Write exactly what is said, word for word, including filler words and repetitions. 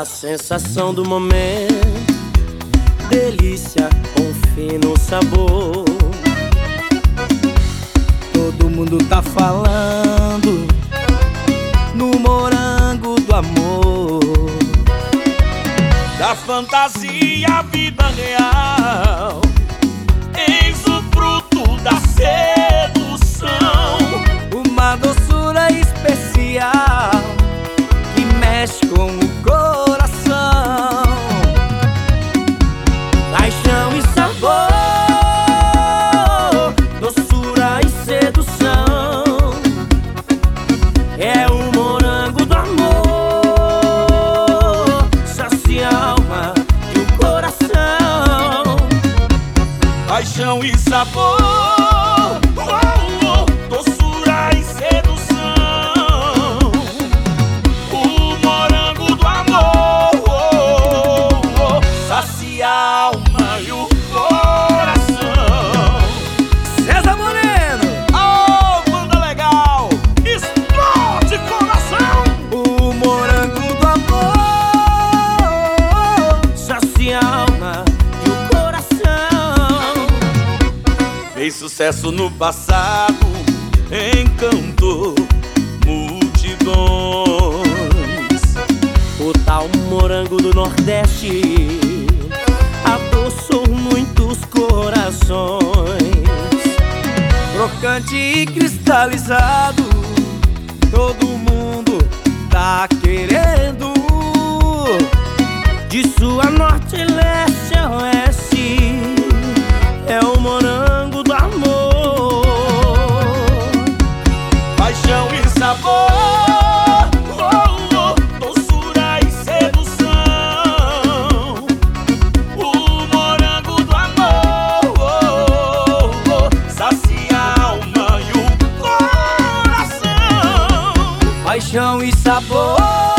A sensação do momento, delícia com fino sabor. Todo mundo tá falando no morango do amor, da fantasia à vida real. Eis o fruto da sedução, uma doçura especial que mexe com o coração. Paixão e sabor, doçura e sedução. É o morango do amor, sacia a alma e o coração. Paixão e sabor, oh, oh, doçura e sedução. O morango do amor, oh, oh, sacia a alma e o coração. César Moreno, Oh, banda legal, explode coração. o morango do amor, Sacia a alma e o coração. Fez sucesso no passado, encantou multidões. O tal morango do Nordeste adoçou muitos corações. crocante e cristalizado, todo mundo tá querendo. De sul a norte, leste a oeste, é o morango do amor. Paixão e sabor, oh, oh, doçura e sedução. O morango do amor, oh, oh, sacia a alma e o coração. Paixão e sabor,